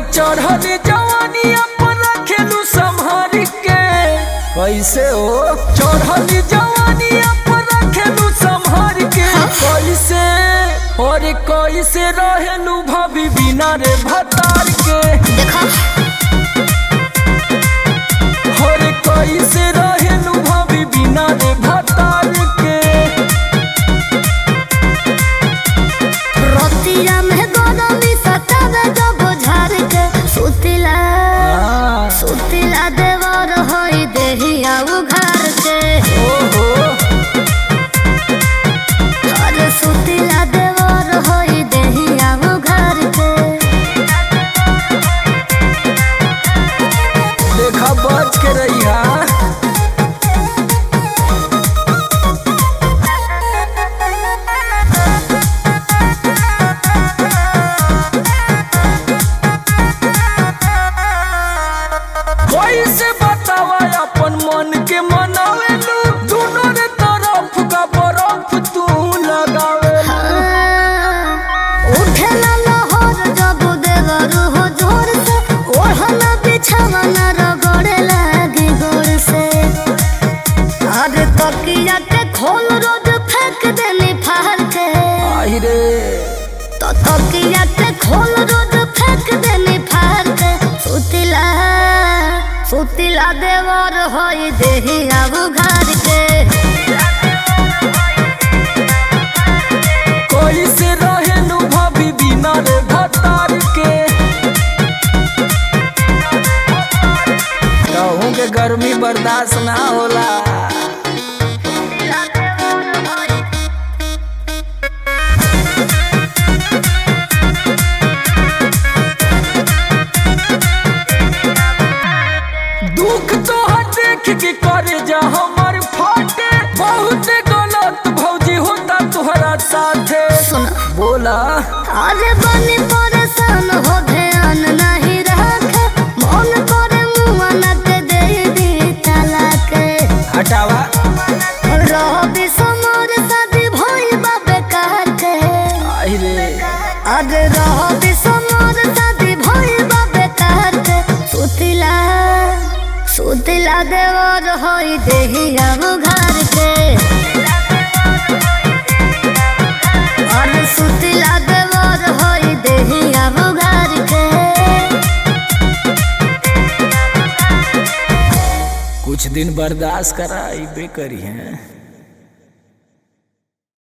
चढ़ल जवानी पर रखेलू संभार के। कैसे हो चढ़ल जवानी पर रखेलू संभार के। कैसे और कैसे रहेलू भाभी बिना रे भतार के। और कैसे रहेलू भाभी बिना रे भतार के। रोतिया में गोदमी सतावे जो बुझार के। सुतिला सुतिला देवर होई देहिया उघार के। ओहो अरे सुतिला देवर होई देहिया उघार के। देखा बच के रहिया। कैसे बतावा अपन मन के मनावेलू। दोनों रे तरफ का बर्फ तू लगावेलू। उठेला लहर जब देवर हो जोर से। ओढ़ना बिछावना रगड़े लागी गोर से। अरे तकिया के खोल रोज फेंक देनी फाड़ के। आई रे तो तकिया के खोल रोज फेंक देनी फाड़ के। सुतिला सुतिला देवर होई देहिया उघार के। कैसे रहेलू भाभी बिना रे भतार के। कहूँ के गर्मी बर्दाश्त ना होला। दुख तो देख के करे जा हमर फाटे। बहुत गलत भौजी होता तुहरा साथे। सुन बोला अरे बनी परेशान हो ध्यान नहीं रखे। मन करे मुआ न के दे दी तलाक। हटावा रवि समर शादी भइल बा बेकार के। आई रे अरे रवि समर शादी भइल बा बेकार के। सुतिला सुतिला देवर होई देहिया उघार के। अरे सुतिला देवर होई देहिया उघार के। कुछ दिन बर्दाश्त करा इबे करी हैं।